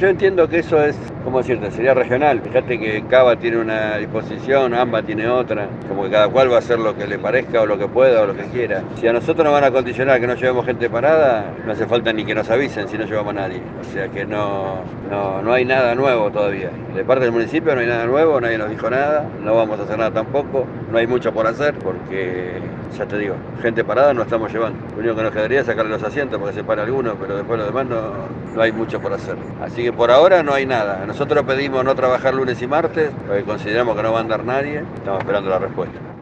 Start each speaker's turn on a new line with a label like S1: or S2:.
S1: yo entiendo que eso es, ¿cómo decirte? Sería regional. Fíjate que Cava tiene una disposición, AMBA tiene otra, como que cada cual va a hacer lo que le parezca o lo que pueda o lo que quiera. Si a nosotros nos van a condicionar que no llevemos gente parada, no hace falta ni que nos avisen si no llevamos a nadie. O sea que no hay nada nuevo todavía. De parte del municipio no hay nada nuevo, nadie nos dijo nada, no vamos a hacer nada tampoco, no hay mucho por hacer porque, ya te digo, gente parada no estamos llevando. Lo único que nos quedaría es sacarle los asientos porque se para alguno, pero después lo demás no hay mucho por hacer. Así que por ahora no hay nada. Nosotros pedimos no trabajar lunes y martes porque consideramos que no va a andar nadie. Estamos esperando la respuesta.